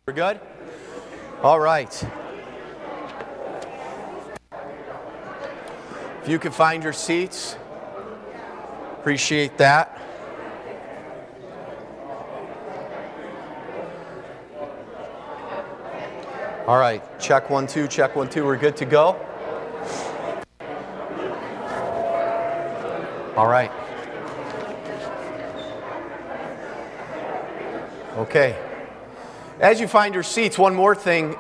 We're good? All right. If you can find your seats, appreciate that. All right, check 1 2, check 1 2. We're good to go. All right. Okay. As you find your seats, one more thing.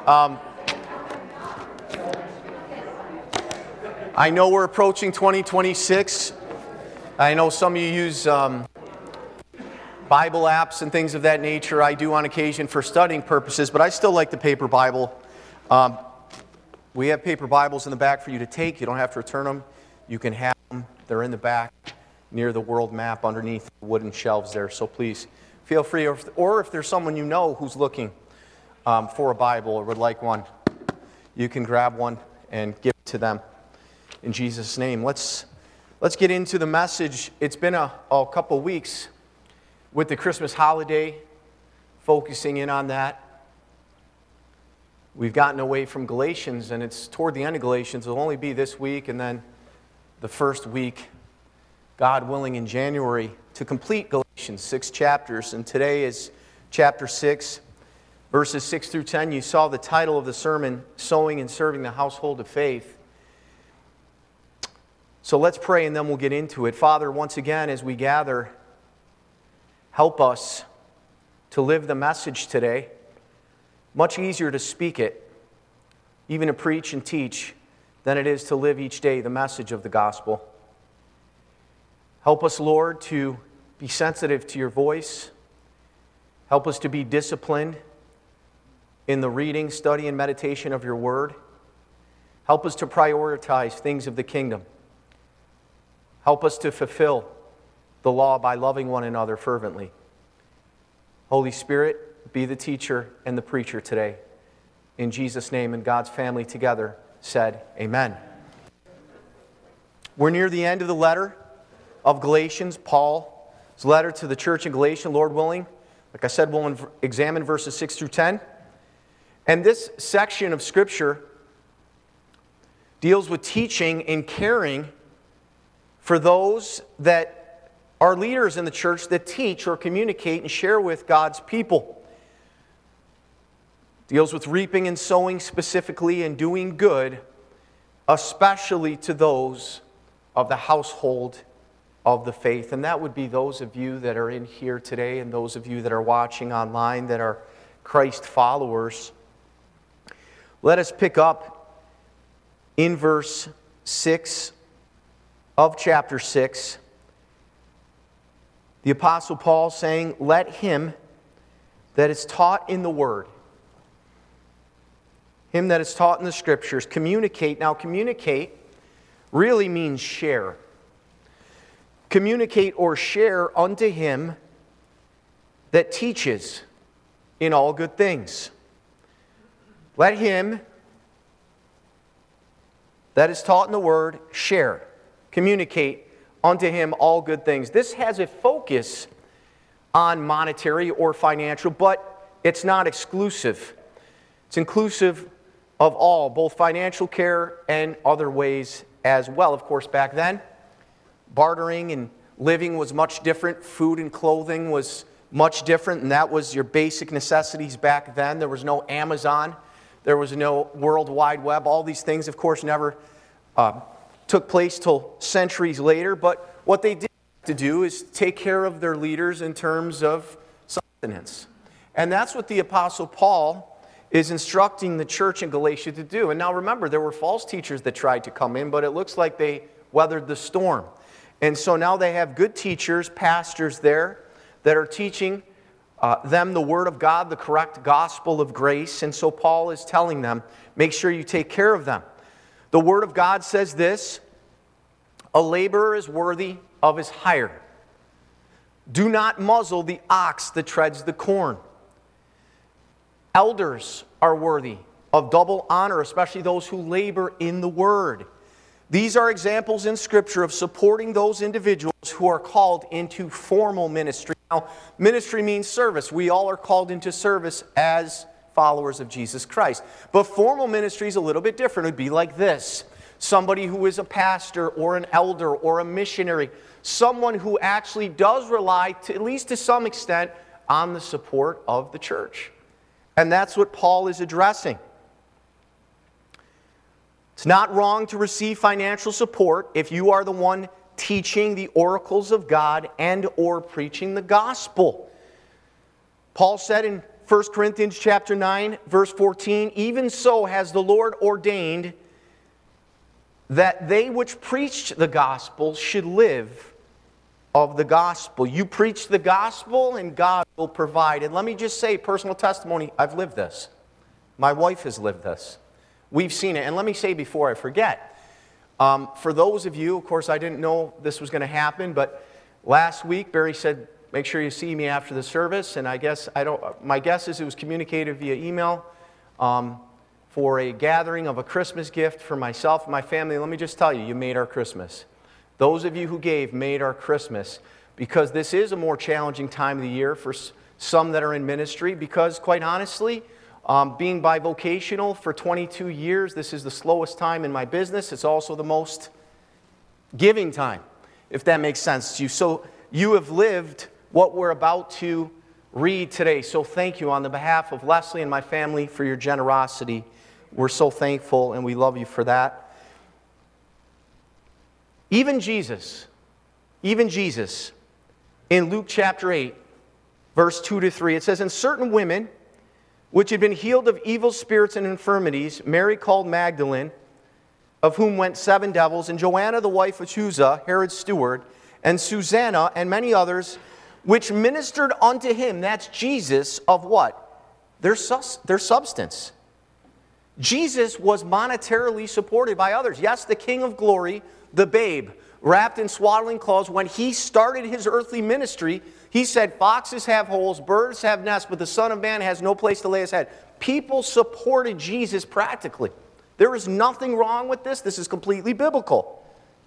I know we're approaching 2026. I know some of you use Bible apps and things of that nature. I do on occasion for studying purposes, but I still like the paper Bible. We have paper Bibles in the back for you to take. You don't have to return them. You can have them. They're in the back near the world map underneath the wooden shelves there. So please feel free, or if there's someone you know who's looking for a Bible or would like one, you can grab one and give it to them in Jesus' name. Let's get into the message. It's been a couple weeks with the Christmas holiday, focusing in on that. We've gotten away from Galatians, and it's toward the end of Galatians. It'll only be this week and then the first week, God willing, in January, to complete Galatians, 6 chapters. And today is chapter 6, verses 6 through 10. You saw the title of the sermon, Sowing and Serving the Household of Faith. So let's pray and then we'll get into it. Father, once again, as we gather, help us to live the message today. Much easier to speak it, even to preach and teach, than it is to live each day the message of the gospel. Help us, Lord, to be sensitive to your voice. Help us to be disciplined in the reading, study, and meditation of your word. Help us to prioritize things of the kingdom. Help us to fulfill the law by loving one another fervently. Holy Spirit, be the teacher and the preacher today. In Jesus' name, and God's family together said, amen. We're near the end of the letter of Galatians, Paul's letter to the church in Galatia, Lord willing. Like I said, we'll examine verses 6 through 10. And this section of Scripture deals with teaching and caring for those that are leaders in the church that teach or communicate and share with God's people. Deals with reaping and sowing specifically and doing good, especially to those of the household of the faith. And that would be those of you that are in here today and those of you that are watching online that are Christ followers. Let us pick up in verse 6 of chapter 6. The Apostle Paul saying, let him that is taught in the Word, him that is taught in the Scriptures, communicate. Now, communicate really means share. Communicate or share unto him that teaches in all good things. Let him that is taught in the Word share, communicate unto him all good things. This has a focus on monetary or financial, but it's not exclusive. It's inclusive of all, both financial care and other ways as well. Of course, back then, bartering and living was much different. Food and clothing was much different, and that was your basic necessities back then. There was no Amazon. There was no World Wide Web. All these things, of course, never took place till centuries later. But what they did to do is take care of their leaders in terms of sustenance. And that's what the Apostle Paul is instructing the church in Galatia to do. And now remember, there were false teachers that tried to come in, but it looks like they weathered the storm. And so now they have good teachers, pastors there, that are teaching them the Word of God, the correct gospel of grace. And so Paul is telling them, make sure you take care of them. The Word of God says this, a laborer is worthy of his hire. Do not muzzle the ox that treads the corn. Elders are worthy of double honor, especially those who labor in the Word. These are examples in Scripture of supporting those individuals who are called into formal ministry. Now, ministry means service. We all are called into service as followers of Jesus Christ. But formal ministry is a little bit different. It would be like this. Somebody who is a pastor or an elder or a missionary, someone who actually does rely, at least to some extent, on the support of the church. And that's what Paul is addressing. It's not wrong to receive financial support if you are the one teaching the oracles of God and or preaching the gospel. Paul said in 1 Corinthians chapter 9, verse 14, "Even so has the Lord ordained that they which preach the gospel should live of the gospel." You preach the gospel and God will provide. And let me just say, personal testimony, I've lived this. My wife has lived this. We've seen it. And let me say before I forget, for those of you, of course, I didn't know this was going to happen, but last week Barry said, make sure you see me after the service. And my guess is it was communicated via email for a gathering of a Christmas gift for myself and my family. Let me just tell you, you made our Christmas. Those of you who gave made our Christmas, because this is a more challenging time of the year for some that are in ministry, because quite honestly, being bivocational for 22 years, this is the slowest time in my business. It's also the most giving time, if that makes sense to you. So you have lived what we're about to read today. So thank you on the behalf of Leslie and my family for your generosity. We're so thankful and we love you for that. Even Jesus, in Luke chapter 8, verse 2 to 3, it says, "And certain women which had been healed of evil spirits and infirmities, Mary called Magdalene, of whom went 7 devils, and Joanna the wife of Chuza, Herod's steward, and Susanna, and many others, which ministered unto him," that's Jesus, "of what? Their substance." Jesus was monetarily supported by others. Yes, the King of Glory, the babe, wrapped in swaddling clothes, when he started his earthly ministry, he said, "Foxes have holes, birds have nests, but the Son of Man has no place to lay his head." People supported Jesus practically. There is nothing wrong with this. This is completely biblical.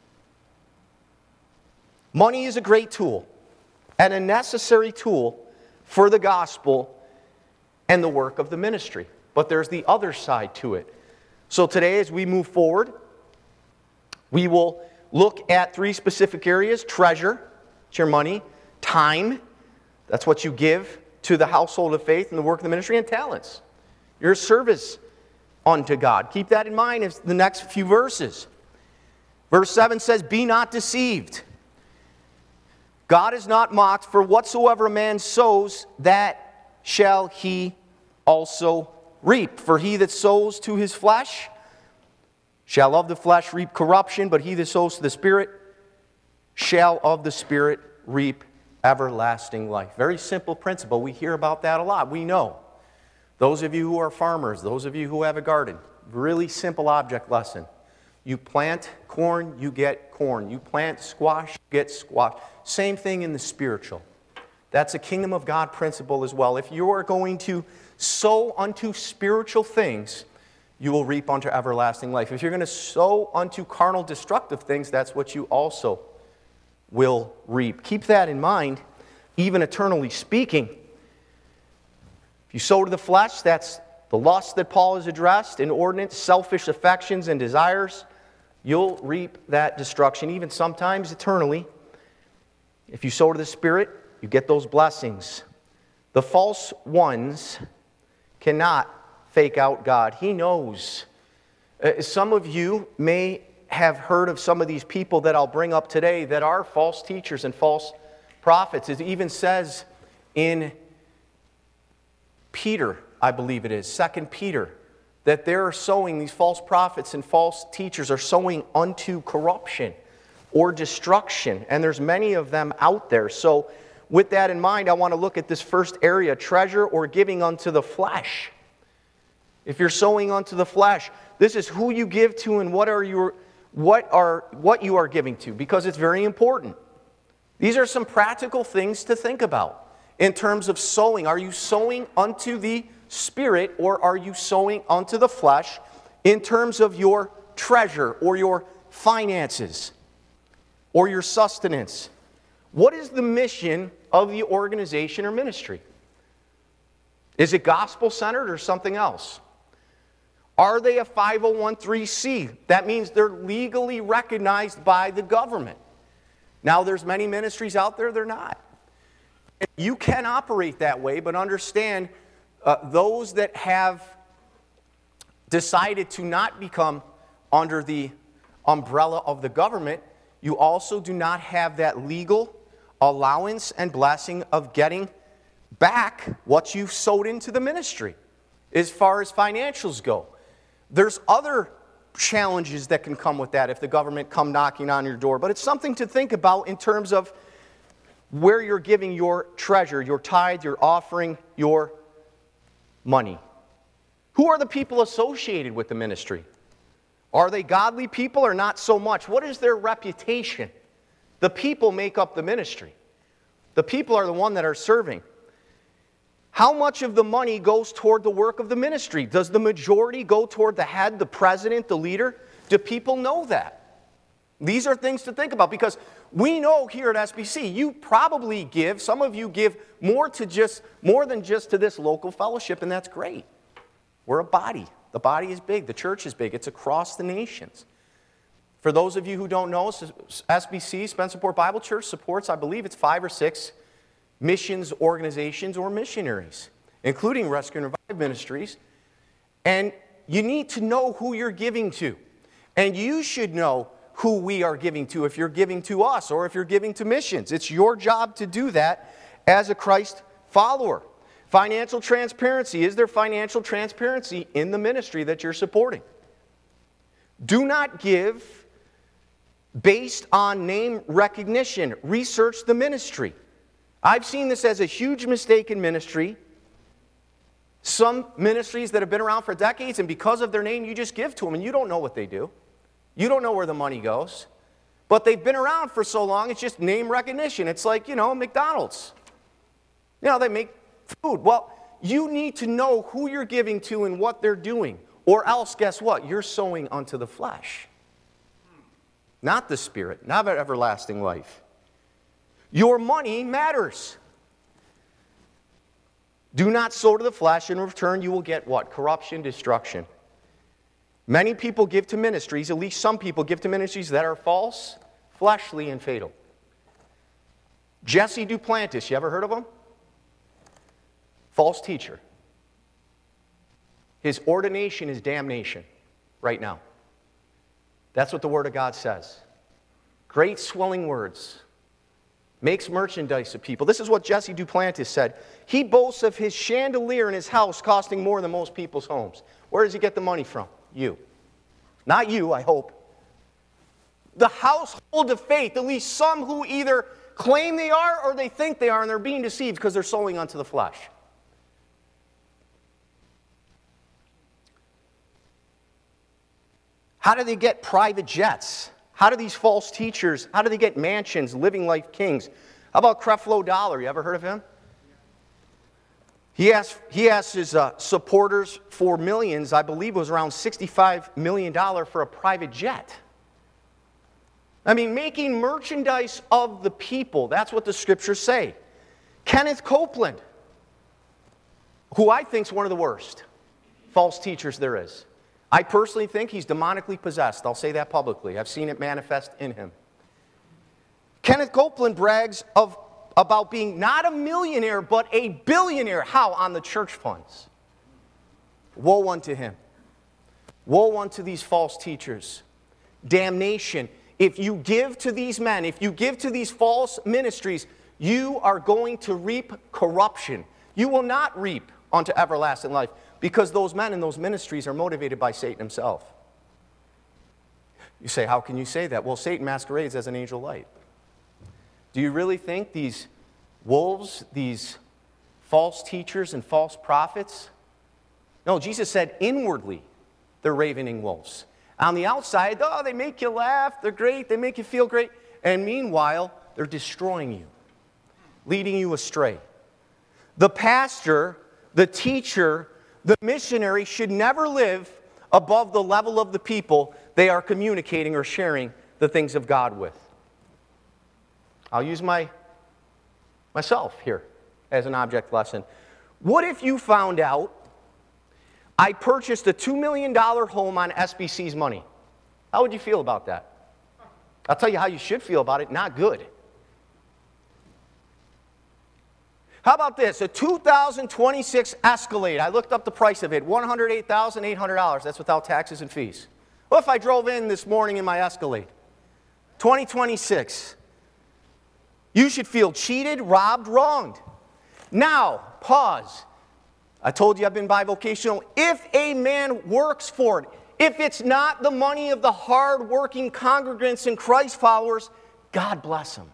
Money is a great tool and a necessary tool for the gospel and the work of the ministry. But there's the other side to it. So today, as we move forward, we will look at 3 specific areas: treasure, it's your money; time, that's what you give to the household of faith and the work of the ministry; and talents, your service unto God. Keep that in mind in the next few verses. Verse 7 says, "Be not deceived. God is not mocked, for whatsoever a man sows, that shall he also reap. For he that sows to his flesh shall of the flesh reap corruption, but he that sows to the Spirit shall of the Spirit reap everlasting life." Very simple principle. We hear about that a lot. We know. Those of you who are farmers, those of you who have a garden, really simple object lesson. You plant corn, you get corn. You plant squash, you get squash. Same thing in the spiritual. That's a kingdom of God principle as well. If you are going to sow unto spiritual things, you will reap unto everlasting life. If you're going to sow unto carnal destructive things, that's what you also will reap. Keep that in mind, even eternally speaking. If you sow to the flesh, that's the lust that Paul has addressed, inordinate, selfish affections and desires. You'll reap that destruction, even sometimes eternally. If you sow to the Spirit, you get those blessings. The false ones cannot fake out God. He knows. Some of you may have heard of some of these people that I'll bring up today that are false teachers and false prophets. It even says in Peter, I believe it is, 2 Peter, that they're sowing, these false prophets and false teachers are sowing unto corruption or destruction. And there's many of them out there. So with that in mind, I want to look at this first area, treasure or giving unto the flesh. If you're sowing unto the flesh, this is who you give to and what you are giving to, because it's very important. These are some practical things to think about in terms of sowing. Are you sowing unto the Spirit or are you sowing unto the flesh in terms of your treasure or your finances or your sustenance? What is the mission of the organization or ministry? Is it gospel-centered or something else? Are they a 501(c)(3)? That means they're legally recognized by the government. Now, there's many ministries out there, they're not. You can operate that way, but understand those that have decided to not become under the umbrella of the government, you also do not have that legal allowance and blessing of getting back what you've sowed into the ministry as far as financials go. There's other challenges that can come with that if the government come knocking on your door, but it's something to think about in terms of where you're giving your treasure, your tithe, your offering, your money. Who are the people associated with the ministry? Are they godly people or not so much? What is their reputation? The people make up the ministry. The people are the one that are serving. How much of the money goes toward the work of the ministry? Does the majority go toward the head, the president, the leader? Do people know that? These are things to think about because we know here at SBC, you probably give, some of you give more than just to this local fellowship, and that's great. We're a body. The body is big. The church is big. It's across the nations. For those of you who don't know, SBC, Spencerport Bible Church, supports, I believe it's 5 or 6 missions organizations or missionaries, including Rescue and Revive Ministries. And you need to know who you're giving to. And you should know who we are giving to if you're giving to us or if you're giving to missions. It's your job to do that as a Christ follower. Financial transparency. Is there financial transparency in the ministry that you're supporting? Do not give based on name recognition. Research the ministry. I've seen this as a huge mistake in ministry. Some ministries that have been around for decades, and because of their name, you just give to them, and you don't know what they do. You don't know where the money goes. But they've been around for so long, it's just name recognition. It's like, McDonald's. They make food. Well, you need to know who you're giving to and what they're doing. Or else, guess what? You're sowing unto the flesh. Not the spirit, not everlasting life. Your money matters. Do not sow to the flesh. In return, you will get what? Corruption, destruction. Many people give to ministries, at least some people give to ministries that are false, fleshly, and fatal. Jesse Duplantis, you ever heard of him? False teacher. His ordination is damnation right now. That's what the Word of God says. Great swelling words. Makes merchandise of people. This is what Jesse Duplantis said. He boasts of his chandelier in his house costing more than most people's homes. Where does he get the money from? You. Not you, I hope. The household of faith, at least some who either claim they are or they think they are, and they're being deceived because they're sowing unto the flesh. How do they get private jets? How do these false teachers, how do they get mansions, living like kings? How about Creflo Dollar? You ever heard of him? He asked his supporters for millions, I believe it was around $65 million for a private jet. I mean, making merchandise of the people. That's what the scriptures say. Kenneth Copeland, who I think is one of the worst false teachers there is. I personally think he's demonically possessed. I'll say that publicly. I've seen it manifest in him. Kenneth Copeland brags about being not a millionaire, but a billionaire. How? On the church funds. Woe unto him. Woe unto these false teachers. Damnation. If you give to these men, if you give to these false ministries, you are going to reap corruption. You will not reap unto everlasting life. Because those men in those ministries are motivated by Satan himself. You say, how can you say that? Well, Satan masquerades as an angel of light. Do you really think these wolves, these false teachers and false prophets? No, Jesus said inwardly they're ravening wolves. On the outside, they make you laugh, they're great, they make you feel great. And meanwhile, they're destroying you, leading you astray. The pastor, the teacher, the missionary should never live above the level of the people they are communicating or sharing the things of God with. I'll use myself here as an object lesson. What if you found out I purchased a $2 million home on SBC's money? How would you feel about that? I'll tell you how you should feel about it. Not good. How about this? A 2026 Escalade. I looked up the price of it. $108,800. That's without taxes and fees. What if I drove in this morning in my Escalade? 2026. You should feel cheated, robbed, wronged. Now, pause. I told you I've been bivocational. If a man works for it, if it's not the money of the hard-working congregants and Christ followers, God bless him.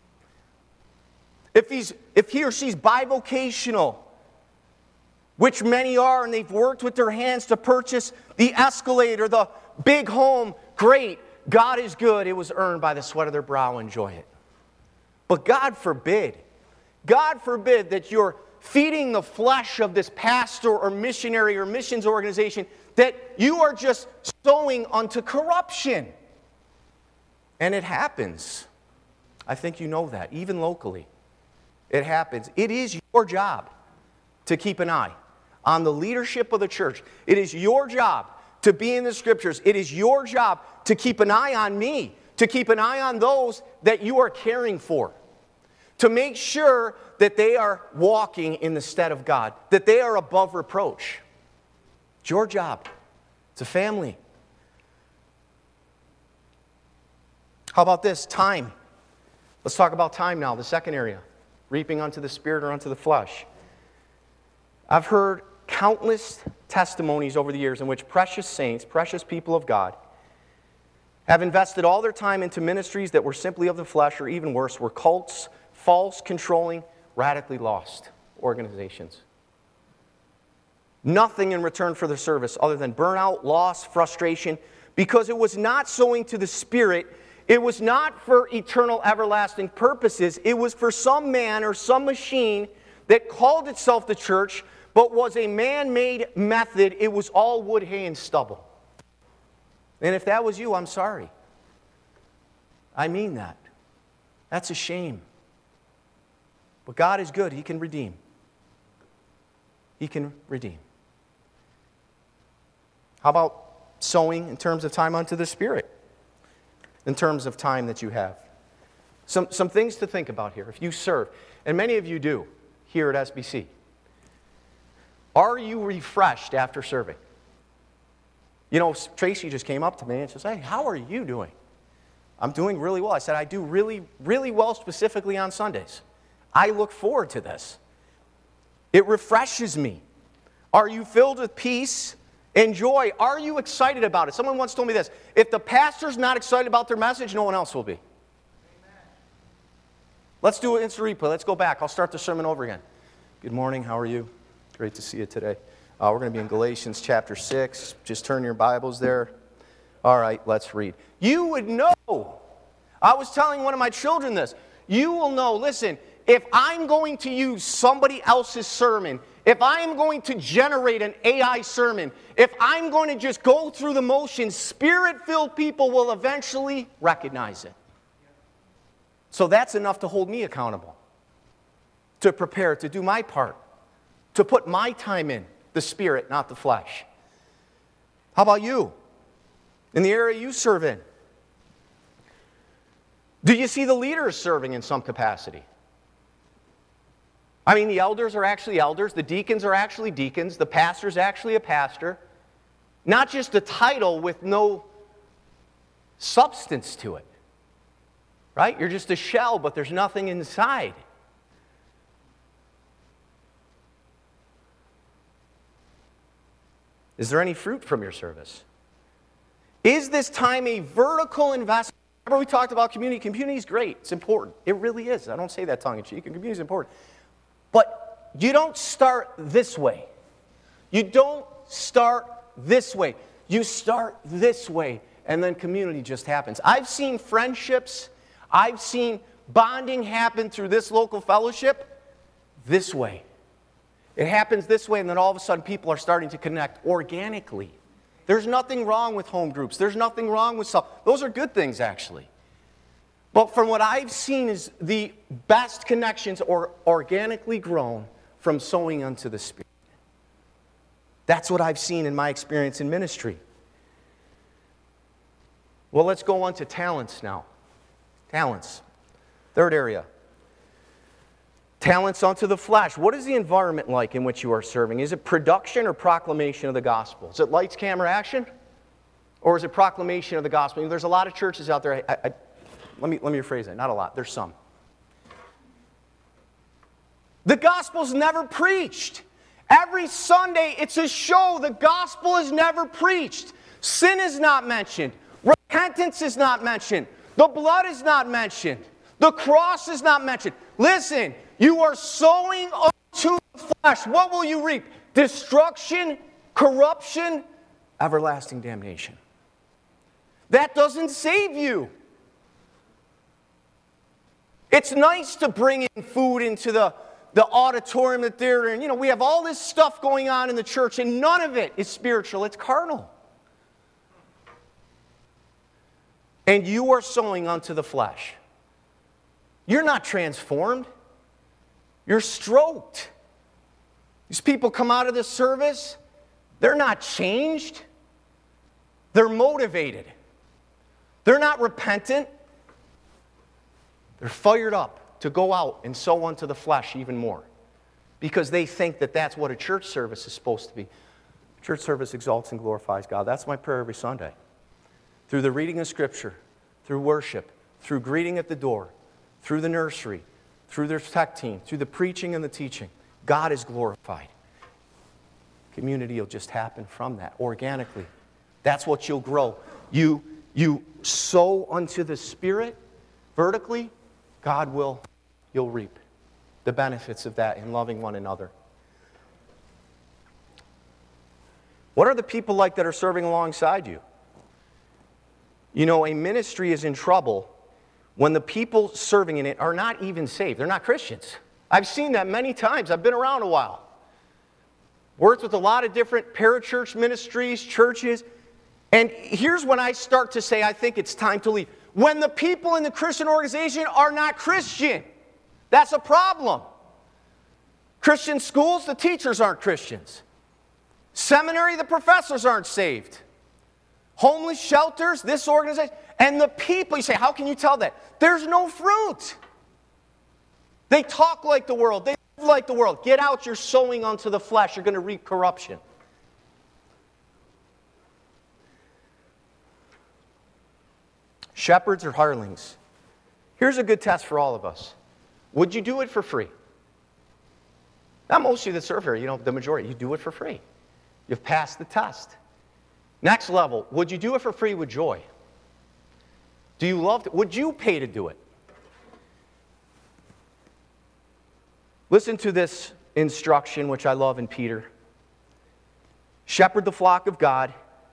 If he or she's bivocational, which many are, and they've worked with their hands to purchase the Escalade or the big home, great. God is good. It was earned by the sweat of their brow. Enjoy it. But God forbid that you're feeding the flesh of this pastor or missionary or missions organization, that you are just sowing unto corruption. And it happens. I think you know that, even locally. It happens. It is your job to keep an eye on the leadership of the church. It is your job to be in the Scriptures. It is your job to keep an eye on me, to keep an eye on those that you are caring for, to make sure that they are walking in the stead of God, that they are above reproach. It's your job. It's a family. How about this? Time. Let's talk about time now, the second area. Reaping unto the Spirit or unto the flesh. I've heard countless testimonies over the years in which precious saints, precious people of God, have invested all their time into ministries that were simply of the flesh, or even worse, were cults, false, controlling, radically lost organizations. Nothing in return for their service other than burnout, loss, frustration, because it was not sowing to the Spirit. It was not for eternal, everlasting purposes. It was for some man or some machine that called itself the church, but was a man-made method. It was all wood, hay, and stubble. And if that was you, I'm sorry. I mean that. That's a shame. But God is good. He can redeem. He can redeem. How about sowing in terms of time unto the Spirit? In terms of time that you have. Some things to think about here. If you serve, and many of you do here at SBC, are you refreshed after serving? You know, Tracy just came up to me and says, "Hey, how are you doing?" "I'm doing really well." I said, "I do really, really well, specifically on Sundays. I look forward to this. It refreshes me." Are you filled with peace and joy? Are you excited about it? Someone once told me this: if the pastor's not excited about their message, no one else will be. Amen. Let's do an instant replay. Let's go back. I'll start the sermon over again. Good morning. How are you? Great to see you today. We're going to be in Galatians chapter 6. Just turn your Bibles there. All right, let's read. You would know. I was telling one of my children this. You will know, listen, if I'm going to use somebody else's sermon, if I'm going to generate an AI sermon, if I'm going to just go through the motions, Spirit-filled people will eventually recognize it. So that's enough to hold me accountable, to prepare, to do my part, to put my time in, the Spirit, not the flesh. How about you? In the area you serve in? Do you see the leaders serving in some capacity? I mean, the elders are actually elders, the deacons are actually deacons, the pastor's actually a pastor. Not just a title with no substance to it. Right? You're just a shell, but there's nothing inside. Is there any fruit from your service? Is this time a vertical investment? Remember we talked about community. Community is great. It's important. It really is. I don't say that tongue-in-cheek. Community is important. But you don't start this way. You don't start this way. You start this way, and then community just happens. I've seen friendships, I've seen bonding happen through this local fellowship this way. It happens this way, and then all of a sudden people are starting to connect organically. There's nothing wrong with home groups. There's nothing wrong with stuff. Those are good things, actually. But from what I've seen is the best connections are organically grown from sowing unto the Spirit. That's what I've seen in my experience in ministry. Well, let's go on to talents now. Talents. Third area. Talents unto the flesh. What is the environment like in which you are serving? Is it production or proclamation of the gospel? Is it lights, camera, action? Or is it proclamation of the gospel? There's a lot of churches out there. Let me rephrase that. Not a lot. There's some. The gospel's never preached. Every Sunday, it's a show. The gospel is never preached. Sin is not mentioned. Repentance is not mentioned. The blood is not mentioned. The cross is not mentioned. Listen, you are sowing unto the flesh. What will you reap? Destruction, corruption, everlasting damnation. That doesn't save you. It's nice to bring in food into the auditorium, the theater, and we have all this stuff going on in the church, and none of it is spiritual. It's carnal. And you are sowing unto the flesh. You're not transformed. You're stroked. These people come out of this service, they're not changed. They're motivated. They're not repentant. They're fired up to go out and sow unto the flesh even more because they think that that's what a church service is supposed to be. Church service exalts and glorifies God. That's my prayer every Sunday. Through the reading of Scripture, through worship, through greeting at the door, through the nursery, through their tech team, through the preaching and the teaching, God is glorified. Community will just happen from that organically. That's what you'll grow. You sow unto the Spirit vertically, you'll reap the benefits of that in loving one another. What are the people like that are serving alongside you? A ministry is in trouble when the people serving in it are not even saved. They're not Christians. I've seen that many times. I've been around a while. Worked with a lot of different parachurch ministries, churches. And here's when I start to say, I think it's time to leave. When the people in the Christian organization are not Christian, that's a problem. Christian schools, the teachers aren't Christians. Seminary, the professors aren't saved. Homeless shelters, this organization, and the people, you say, how can you tell that? There's no fruit. They talk like the world. They live like the world. Get out, you're sowing unto the flesh. You're going to reap corruption. Shepherds or hirelings? Here's a good test for all of us. Would you do it for free? Not most of you that serve here, the majority. You do it for free. You've passed the test. Next level, would you do it for free with joy? Do you love it? Would you pay to do it? Listen to this instruction, which I love in Peter. Shepherd the flock of God,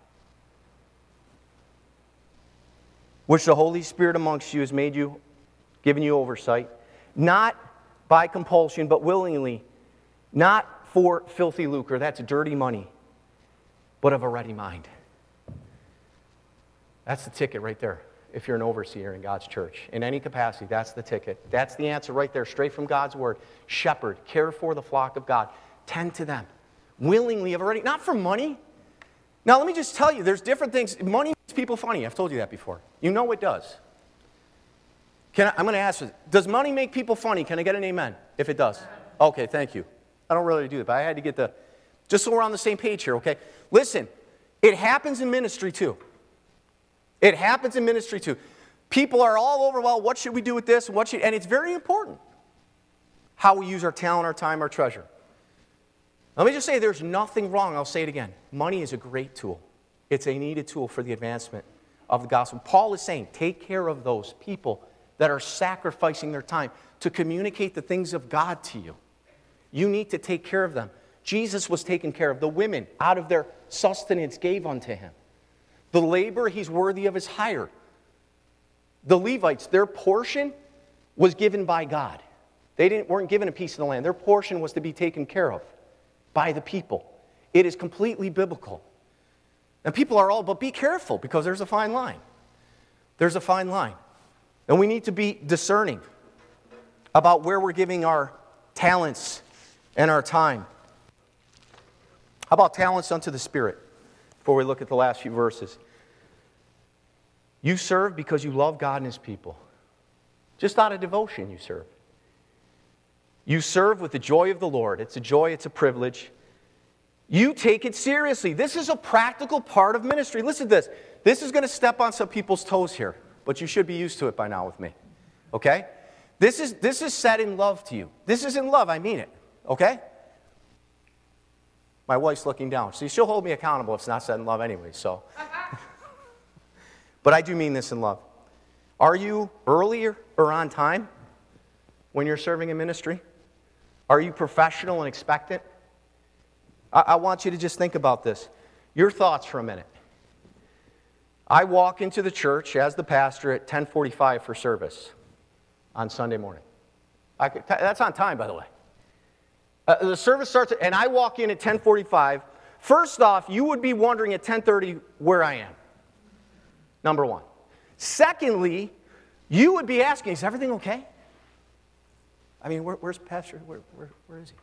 which the Holy Spirit amongst you has made you, given you oversight, not by compulsion, but willingly, not for filthy lucre, that's dirty money, but of a ready mind. That's the ticket right there. If you're an overseer in God's church, in any capacity, that's the ticket. That's the answer right there, straight from God's word. Shepherd, care for the flock of God. Tend to them. Willingly, of a ready, not for money. Now, let me just tell you, there's different things. Money makes people funny. I've told you that before. You know it does. I'm going to ask you, does money make people funny? Can I get an amen if it does? Okay, thank you. I don't really do that, but I had to get just so we're on the same page here, okay? Listen, it happens in ministry too. It happens in ministry too. People are all over, well, what should we do with this? And it's very important how we use our talent, our time, our treasure. Let me just say there's nothing wrong. I'll say it again. Money is a great tool. It's a needed tool for the advancement of the gospel. Paul is saying, take care of those people that are sacrificing their time to communicate the things of God to you. You need to take care of them. Jesus was taken care of. The women, out of their sustenance, gave unto him. The labor, he's worthy of his hire. The Levites, their portion was given by God. They weren't given a piece of the land. Their portion was to be taken care of by the people. It is completely biblical. And people are all, but be careful because there's a fine line. There's a fine line. And we need to be discerning about where we're giving our talents and our time. How about talents unto the Spirit? Before we look at the last few verses. You serve because you love God and His people. Just out of devotion you serve. You serve with the joy of the Lord. It's a joy, it's a privilege. You take it seriously. This is a practical part of ministry. Listen to this. This is going to step on some people's toes here, but you should be used to it by now with me. Okay? This is said in love to you. This is in love, I mean it. Okay? My wife's looking down. See, she'll hold me accountable if it's not said in love anyway, so. But I do mean this in love. Are you earlier or on time when you're serving in ministry? Are you professional and expectant? I want you to just think about this. Your thoughts for a minute. I walk into the church as the pastor at 10:45 for service on Sunday morning. That's on time, by the way. The service starts, and I walk in at 10:45. First off, you would be wondering at 10:30 where I am. Number one. Secondly, you would be asking, is everything okay? I mean, where's Pastor? Where is he?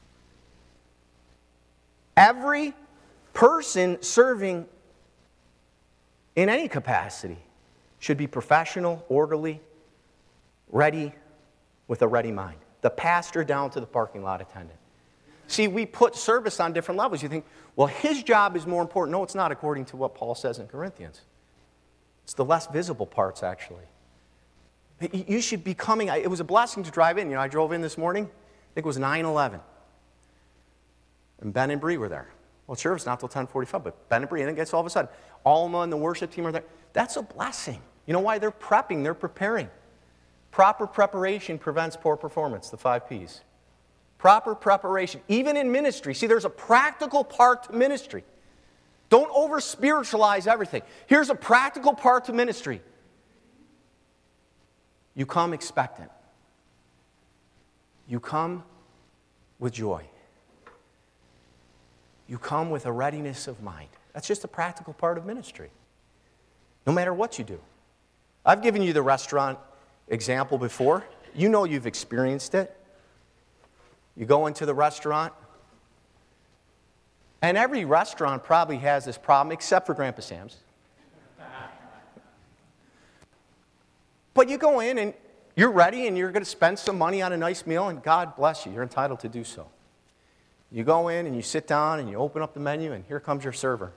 Every person serving in any capacity should be professional, orderly, ready, with a ready mind. The pastor down to the parking lot attendant. See, we put service on different levels. You think, well, his job is more important. No, it's not, according to what Paul says in Corinthians. It's the less visible parts, actually. You should be coming. It was a blessing to drive in. You know, I drove in this morning. I think it was 9:11. And Ben and Bree were there. Well, sure, it's not till 10:45, but Ben and Bree, and then gets all of a sudden, Alma and the worship team are there. That's a blessing. You know why? They're prepping. They're preparing. Proper preparation prevents poor performance, the 5 Ps. Proper preparation, even in ministry. See, there's a practical part to ministry. Don't over-spiritualize everything. Here's a practical part to ministry. You come expectant. You come with joy. You come with a readiness of mind. That's just a practical part of ministry. No matter what you do. I've given you the restaurant example before. You know you've experienced it. You go into the restaurant, and every restaurant probably has this problem, except for Grandpa Sam's. But you go in, and you're ready, and you're going to spend some money on a nice meal, and God bless you. You're entitled to do so. You go in, and you sit down, and you open up the menu, and here comes your server.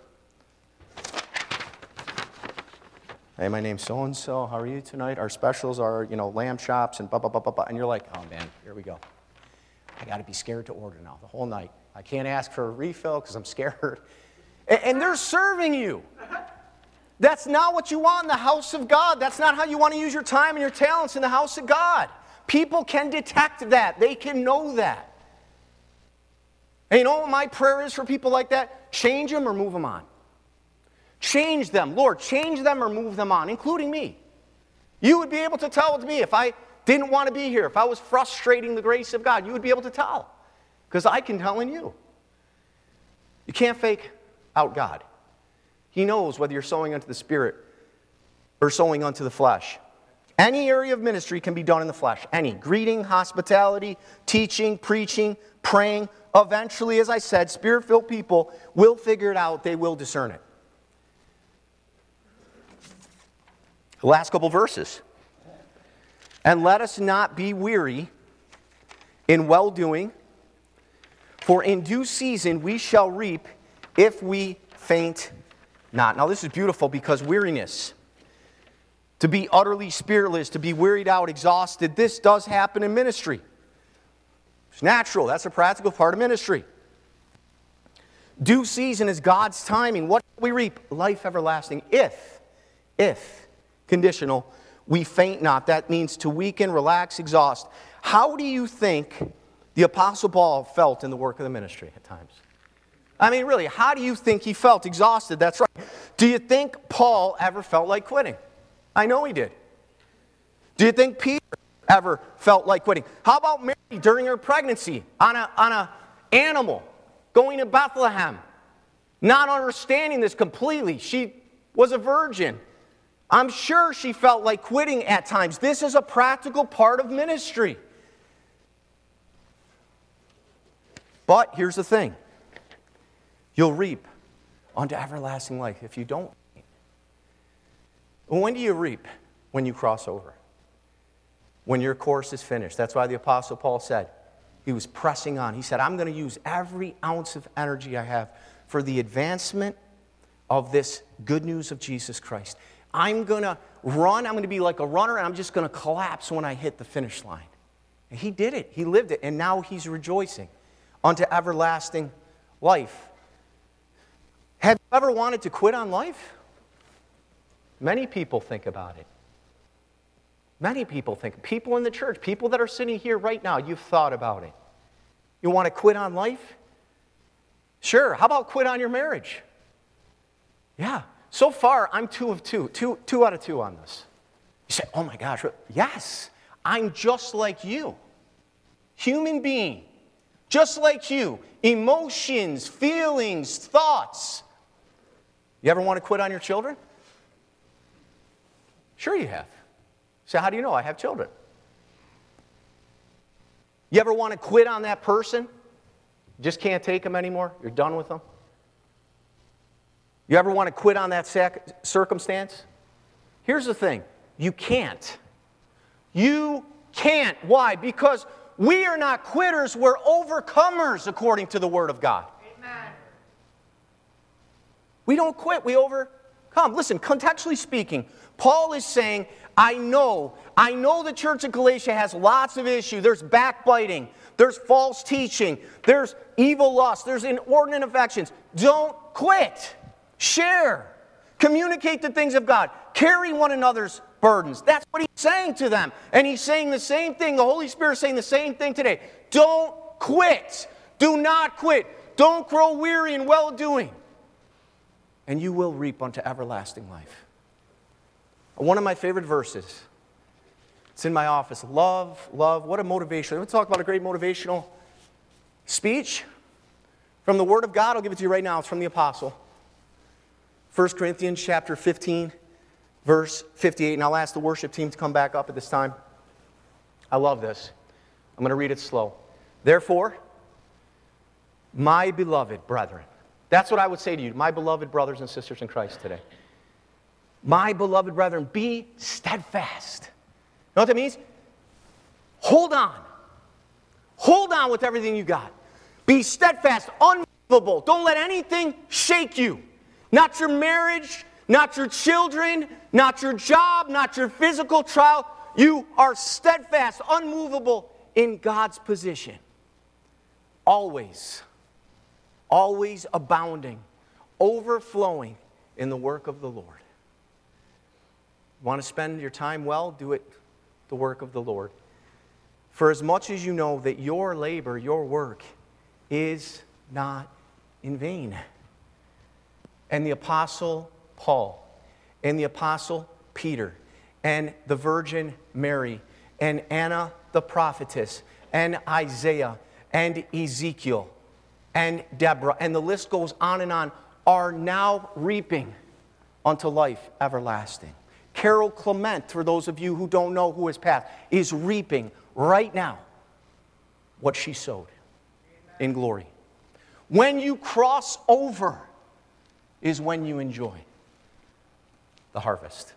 Hey, my name's so-and-so. How are you tonight? Our specials are, lamb chops and blah, blah, blah, blah, blah. And you're like, oh, man, here we go. I got to be scared to order now the whole night. I can't ask for a refill because I'm scared. And they're serving you. That's not what you want in the house of God. That's not how you want to use your time and your talents in the house of God. People can detect that. They can know that. And you know what my prayer is for people like that? Change them or move them on. Change them. Lord, change them or move them on, including me. You would be able to tell with me if I didn't want to be here, if I was frustrating the grace of God, you would be able to tell. Because I can tell in you. You can't fake out God. He knows whether you're sowing unto the Spirit or sowing unto the flesh. Any area of ministry can be done in the flesh. Any. Greeting, hospitality, teaching, preaching, praying. Eventually, as I said, Spirit-filled people will figure it out. They will discern it. The last couple verses. And let us not be weary in well-doing, for in due season we shall reap if we faint not. Now this is beautiful because weariness, to be utterly spiritless, to be wearied out, exhausted, this does happen in ministry. It's natural. That's a practical part of ministry. Due season is God's timing. What do we reap? Life everlasting. If, conditional, we faint not. That means to weaken, relax, exhaust. How do you think the Apostle Paul felt in the work of the ministry at times? I mean, really, how do you think he felt? Exhausted, that's right. Do you think Paul ever felt like quitting? I know he did. Do you think Peter ever felt like quitting? How about Mary during her pregnancy on a animal going to Bethlehem, not understanding this completely? She was a virgin. I'm sure she felt like quitting at times. This is a practical part of ministry. But here's the thing. You'll reap unto everlasting life if you don't. When do you reap? When you cross over. When your course is finished. That's why the Apostle Paul said, he was pressing on. He said, I'm going to use every ounce of energy I have for the advancement of this good news of Jesus Christ. I'm going to run. I'm going to be like a runner, and I'm just going to collapse when I hit the finish line. And he did it. He lived it, and now he's rejoicing unto everlasting life. Have you ever wanted to quit on life? Many people think about it. Many people think. People in the church, people that are sitting here right now, you've thought about it. You want to quit on life? Sure. How about quit on your marriage? Yeah. So far, I'm 2 of 2. Two out of 2 on this. You say, oh my gosh. Yes. I'm just like you. Human being. Just like you. Emotions, feelings, thoughts. You ever want to quit on your children? Sure you have. So how do you know? I have children. You ever want to quit on that person? You just can't take them anymore? You're done with them? You ever want to quit on that circumstance? Here's the thing. You can't. You can't. Why? Because we are not quitters. We're overcomers according to the Word of God. Amen. We don't quit. We overcome. Listen, contextually speaking, Paul is saying, I know the church of Galatia has lots of issues. There's backbiting. There's false teaching. There's evil lust. There's inordinate affections. Don't quit. Share. Communicate the things of God. Carry one another's burdens. That's what he's saying to them. And he's saying the same thing. The Holy Spirit is saying the same thing today. Don't quit. Do not quit. Don't grow weary in well-doing. And you will reap unto everlasting life. One of my favorite verses. It's in my office. Love. What a motivation. Let me talk about a great motivational speech from the Word of God. I'll give it to you right now. It's from the Apostle. 1 Corinthians chapter 15, verse 58. And I'll ask the worship team to come back up at this time. I love this. I'm going to read it slow. Therefore, my beloved brethren. That's what I would say to you, my beloved brothers and sisters in Christ today. My beloved brethren, be steadfast. You know what that means? Hold on. Hold on with everything you got. Be steadfast, unmovable. Don't let anything shake you. Not your marriage, not your children, not your job, not your physical trial. You are steadfast, unmovable in God's position. Always abounding, overflowing in the work of the Lord. Want to spend your time well? Do it the work of the Lord. For as much as you know that your labor, your work, is not in vain. And the Apostle Paul, and the Apostle Peter, and the Virgin Mary, and Anna the prophetess, and Isaiah, and Ezekiel, and Deborah, and the list goes on, are now reaping unto life everlasting. Carol Clement, for those of you who don't know who has passed, is reaping right now what she sowed in glory. When you cross over is when you enjoy the harvest.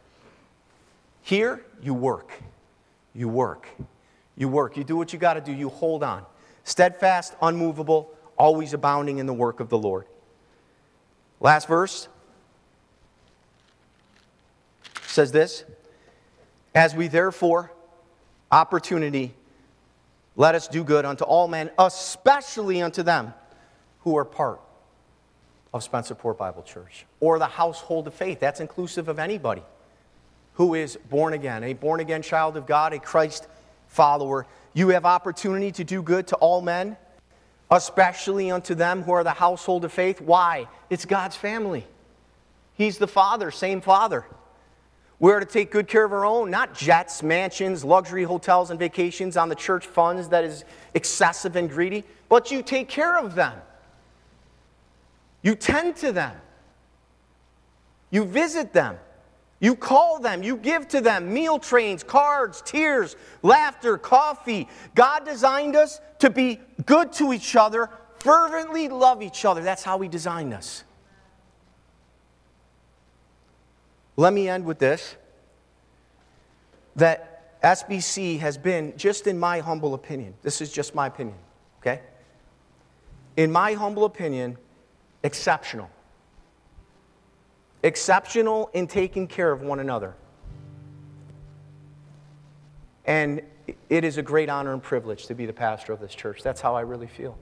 Here, you work. You work. You work. You do what you got to do. You hold on. Steadfast, unmovable, always abounding in the work of the Lord. Last verse says this, as we therefore opportunity, let us do good unto all men, especially unto them who are part of Spencerport Bible Church, or the household of faith. That's inclusive of anybody who is born again, a born again child of God, a Christ follower. You have opportunity to do good to all men, especially unto them who are the household of faith. Why? It's God's family. He's the Father, same Father. We're to take good care of our own, not jets, mansions, luxury hotels, and vacations on the church funds that is excessive and greedy, but you take care of them. You tend to them. You visit them. You call them. You give to them meal trains, cards, tears, laughter, coffee. God designed us to be good to each other fervently love each other. That's how He designed us. Let me end with this. That SBC has been, just in my humble opinion, this is just my opinion, okay? In my humble opinion, exceptional. Exceptional in taking care of one another. And it is a great honor and privilege to be the pastor of this church. That's how I really feel.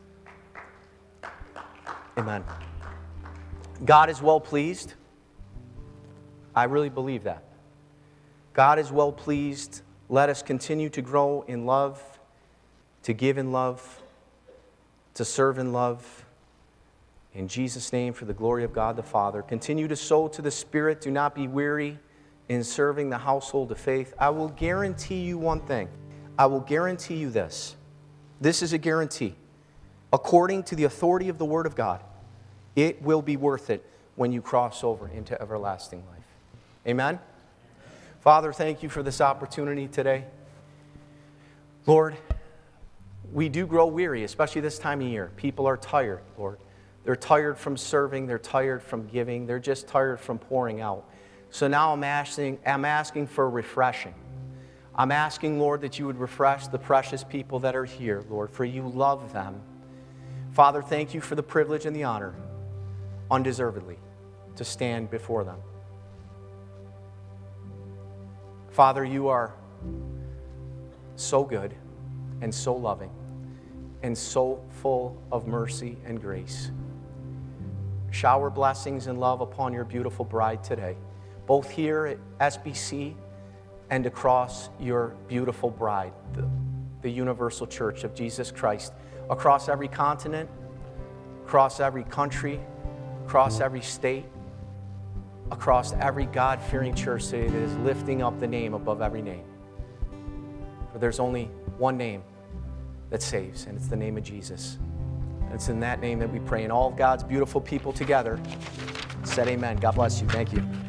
Amen. God is well pleased. I really believe that. God is well pleased. Let us continue to grow in love, to give in love, to serve in love. In Jesus' name, for the glory of God the Father. Continue to sow to the Spirit. Do not be weary in serving the household of faith. I will guarantee you one thing. I will guarantee you this. This is a guarantee. According to the authority of the Word of God, it will be worth it when you cross over into everlasting life. Amen? Father, thank you for this opportunity today. Lord, we do grow weary, especially this time of year. People are tired, Lord. They're tired from serving. They're tired from giving. They're just tired from pouring out. So now I'm asking for refreshing. I'm asking, Lord, that you would refresh the precious people that are here, Lord, for you love them. Father, thank you for the privilege and the honor, undeservedly, to stand before them. Father, you are so good and so loving and so full of mercy and grace. Shower blessings and love upon your beautiful bride today, both here at SBC and across your beautiful bride, the universal church of Jesus Christ, across every continent, across every country, across every state, across every God-fearing church that is lifting up the name above every name. For there's only one name that saves, and it's the name of Jesus. And it's in that name that we pray. And all of God's beautiful people together said amen. God bless you. Thank you.